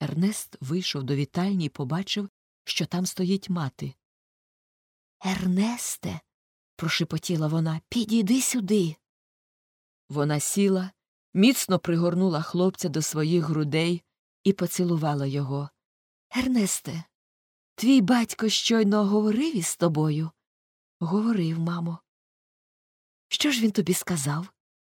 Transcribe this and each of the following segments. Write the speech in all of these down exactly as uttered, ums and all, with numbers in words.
Ернест вийшов до вітальні і побачив, що там стоїть мати. «Ернесте», – прошепотіла вона, – «підійди сюди». Вона сіла, міцно пригорнула хлопця до своїх грудей і поцілувала його. «Ернесте, твій батько щойно говорив із тобою?» «Говорив, мамо». «Що ж він тобі сказав?»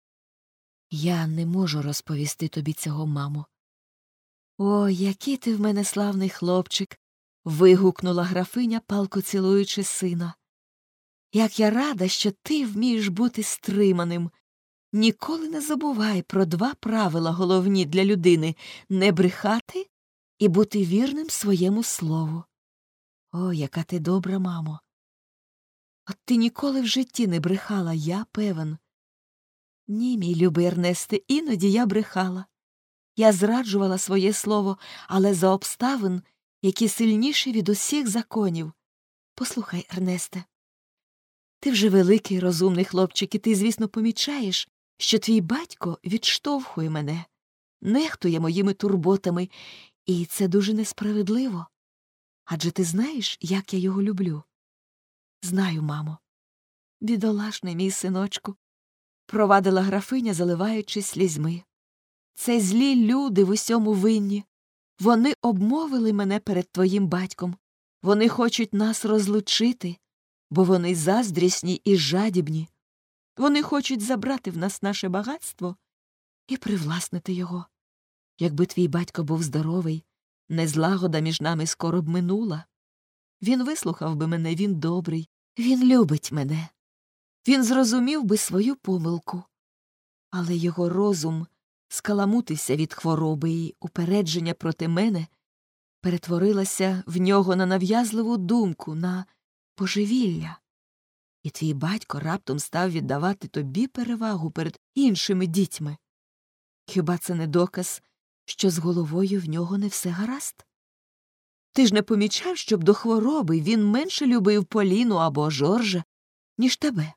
«Я не можу розповісти тобі цього, мамо». «О, який ти в мене славний хлопчик!» – вигукнула графиня, палко цілуючи сина. «Як я рада, що ти вмієш бути стриманим. Ніколи не забувай про два правила головні для людини – не брехати і бути вірним своєму слову». «О, яка ти добра, мамо!» «От ти ніколи в житті не брехала, я певен». «Ні, мій любий Ернесте, іноді я брехала. Я зраджувала своє слово, але за обставин, які сильніші від усіх законів. Послухай, Ернесте, ти вже великий, розумний хлопчик, і ти, звісно, помічаєш, що твій батько відштовхує мене, нехтує моїми турботами, і це дуже несправедливо. Адже ти знаєш, як я його люблю?» «Знаю, мамо». «Бідолашний мій синочку», – провадила графиня, заливаючись слізьми. «Це злі люди в усьому винні. Вони обмовили мене перед твоїм батьком. Вони хочуть нас розлучити, бо вони заздрісні і жадібні. Вони хочуть забрати в нас наше багатство і привласнити його. Якби твій батько був здоровий, незлагода між нами скоро б минула. Він вислухав би мене, він добрий, він любить мене. Він зрозумів би свою помилку. Але його розум скаламутився від хвороби, і упередження проти мене перетворилося в нього на нав'язливу думку, на божевілля. І твій батько раптом став віддавати тобі перевагу перед іншими дітьми. Хіба це не доказ, що з головою в нього не все гаразд? Ти ж не помічав, щоб до хвороби він менше любив Поліну або Жоржа, ніж тебе?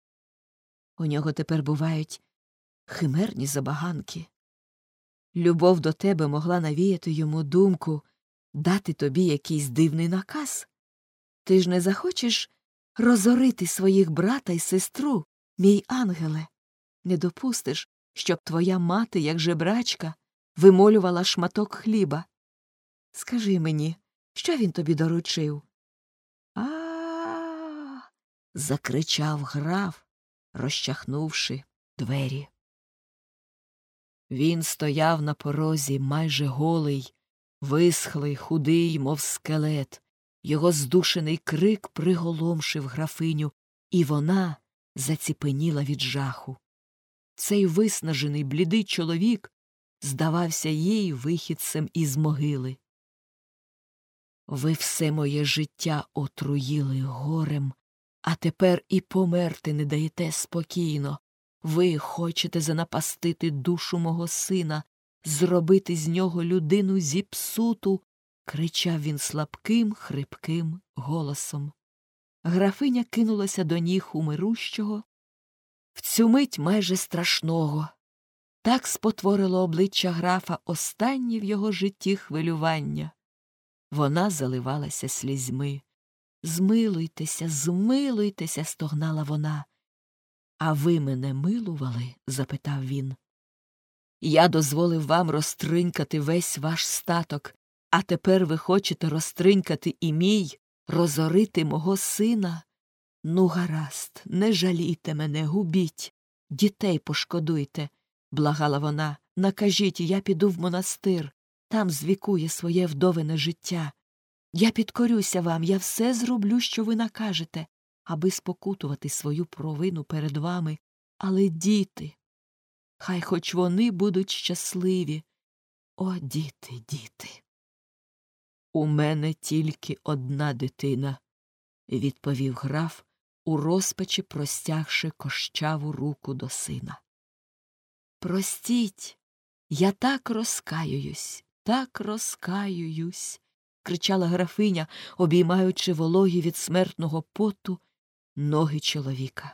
У нього тепер бувають химерні забаганки. Любов до тебе могла навіяти йому думку дати тобі якийсь дивний наказ. Ти ж не захочеш розорити своїх брата й сестру, мій ангеле? Не допустиш, щоб твоя мати, як жебрачка, вимолювала шматок хліба? Скажи мені, що він тобі доручив?» «А-а-а!» – закричав граф, розчахнувши двері. Він стояв на порозі, майже голий, висхлий, худий, мов скелет. Його здушений крик приголомшив графиню, і вона заціпеніла від жаху. Цей виснажений, блідий чоловік здавався їй вихідцем із могили. «Ви все моє життя отруїли горем, а тепер і померти не даєте спокійно. Ви хочете занапастити душу мого сина, зробити з нього людину зіпсуту», – кричав він слабким, хрипким голосом. Графиня кинулася до ніг умирущого, в цю мить майже страшного. Так спотворило обличчя графа останнє в його житті хвилювання. Вона заливалася слізьми. «Змилуйтеся, змилуйтеся», – стогнала вона. «А ви мене милували?» – запитав він. «Я дозволив вам розтринькати весь ваш статок, а тепер ви хочете розтринькати і мій, розорити мого сина? Ну, гаразд, не жалійте мене, губіть, дітей пошкодуйте», – благала вона. «Накажіть, я піду в монастир, там звікує своє вдовине життя. Я підкорюся вам, я все зроблю, що ви накажете, аби спокутувати свою провину перед вами. Але діти, хай хоч вони будуть щасливі. О, діти, діти!» «У мене тільки одна дитина», – відповів граф, у розпачі простягши кощаву руку до сина. «Простіть, я так розкаююсь, так розкаююсь», – кричала графиня, обіймаючи вологі від смертного поту ноги чоловіка.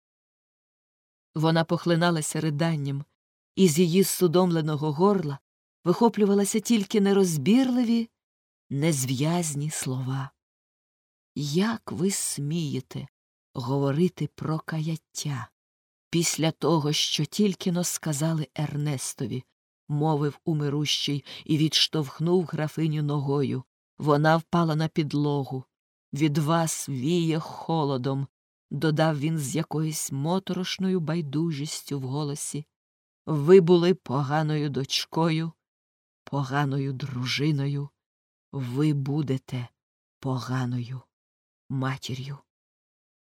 Вона похлиналася риданням, і з її судомленого горла вихоплювалися тільки нерозбірливі, незв'язні слова. Як ви смієте говорити про каяття після того, що тільки-но сказали Ернестові, мовив умирущий і відштовхнув графиню ногою. Вона впала на підлогу. Від вас віє холодом, додав він з якоюсь моторошною байдужістю в голосі. Ви були поганою дочкою, поганою дружиною. Ви будете поганою матір'ю.